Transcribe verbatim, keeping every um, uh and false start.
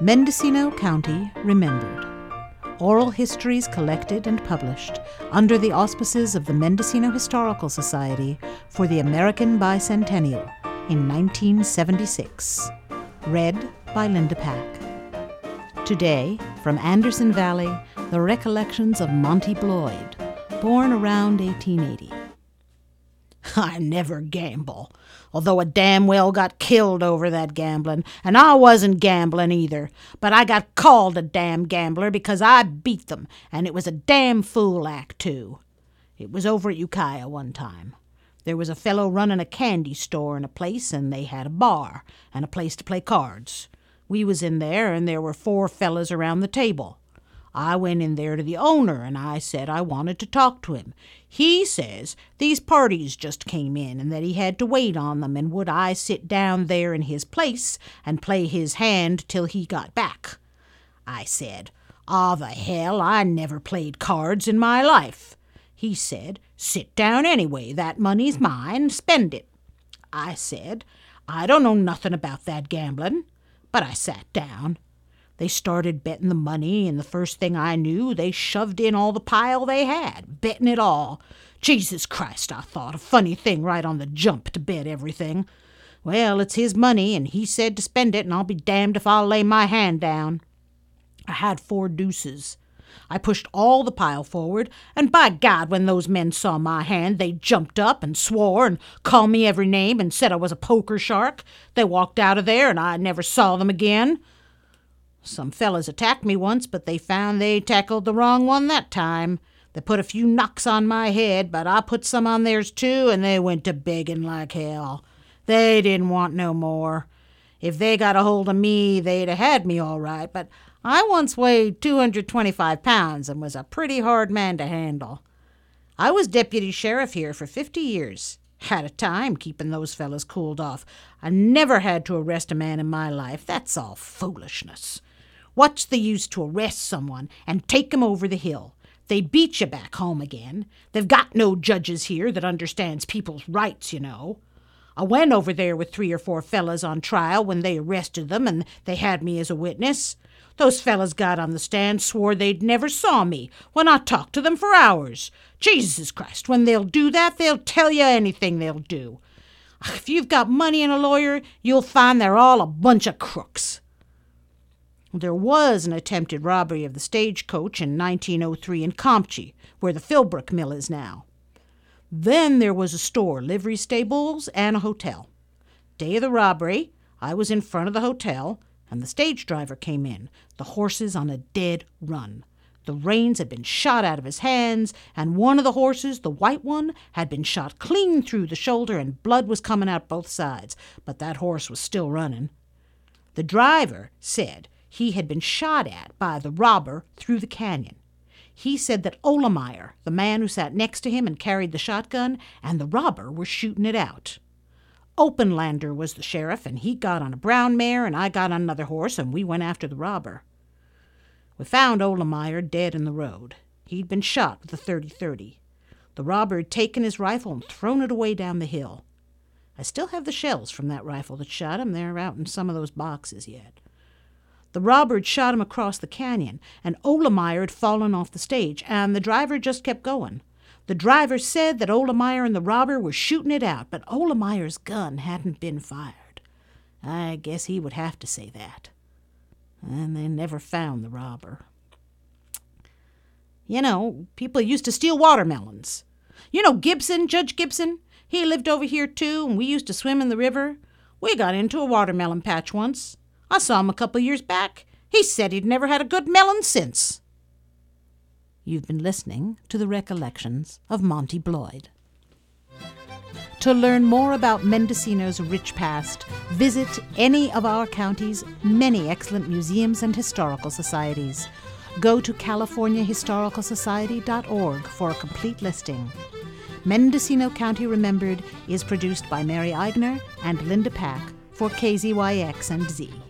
Mendocino County Remembered. Oral histories collected and published under the auspices of the Mendocino Historical Society for the American Bicentennial in nineteen seventy-six. Read by Linda Pack. Today, from Anderson Valley, the recollections of Monty Bloyd, born around eighteen eighty. I never gamble, although I damn well got killed over that gambling, and I wasn't gambling either, but I got called a damn gambler because I beat them, and it was a damn fool act, too. It was over at Ukiah one time. There was a fellow running a candy store in a place, and they had a bar and a place to play cards. We was in there, and there were four fellas around the table. I went in there to the owner, and I said I wanted to talk to him. He says these parties just came in and that he had to wait on them, and would I sit down there in his place and play his hand till he got back. I said, "Aw, the hell, I never played cards in my life." He said, "Sit down anyway, that money's mine, spend it." I said, "I don't know nothing about that gambling," but I sat down. They started betting the money, and the first thing I knew, they shoved in all the pile they had, betting it all. Jesus Christ, I thought, a funny thing right on the jump to bet everything. Well, it's his money, and he said to spend it, and I'll be damned if I'll lay my hand down. I had four deuces. I pushed all the pile forward, and by God, when those men saw my hand, they jumped up and swore and called me every name and said I was a poker shark. They walked out of there, and I never saw them again. Some fellas attacked me once, but they found they tackled the wrong one that time. They put a few knocks on my head, but I put some on theirs too, and they went to begging like hell. They didn't want no more. If they got a hold of me, they'd have had me all right, but I once weighed two hundred twenty-five pounds and was a pretty hard man to handle. I was deputy sheriff here for fifty years. Had a time keeping those fellas cooled off. I never had to arrest a man in my life. That's all foolishness. What's the use to arrest someone and take 'em over the hill? They beat you back home again. They've got no judges here that understands people's rights, you know. I went over there with three or four fellas on trial when they arrested them, and they had me as a witness. Those fellas got on the stand, swore they'd never saw me, when I talked to them for hours. Jesus Christ, when they'll do that, they'll tell you anything they'll do. If you've got money and a lawyer, you'll find they're all a bunch of crooks. There was an attempted robbery of the stagecoach in nineteen oh three in Comptche, where the Philbrook Mill is now. Then there was a store, livery stables, and a hotel. Day of the robbery, I was in front of the hotel, and the stage driver came in, the horses on a dead run. The reins had been shot out of his hands, and one of the horses, the white one, had been shot clean through the shoulder, and blood was coming out both sides, but that horse was still running. The driver said he had been shot at by the robber through the canyon. He said that Olemeyer, the man who sat next to him and carried the shotgun, and the robber were shooting it out. Openlander was the sheriff, and he got on a brown mare, and I got on another horse, and we went after the robber. We found Olemeyer dead in the road. He'd been shot with a thirty thirty. The robber had taken his rifle and thrown it away down the hill. I still have the shells from that rifle that shot him. They're out in some of those boxes yet. The robber had shot him across the canyon, and Olemeyer had fallen off the stage, and the driver just kept going. The driver said that Olemeyer and the robber were shooting it out, but Olemeyer's gun hadn't been fired. I guess he would have to say that. And they never found the robber. You know, people used to steal watermelons. You know Gibson, Judge Gibson? He lived over here, too, and we used to swim in the river. We got into a watermelon patch once. I saw him a couple years back. He said he'd never had a good melon since. You've been listening to the recollections of Monty Bloyd. To learn more about Mendocino's rich past, visit any of our county's many excellent museums and historical societies. Go to california historical society dot org for a complete listing. Mendocino County Remembered is produced by Mary Eigner and Linda Pack for K Z Y X and Z.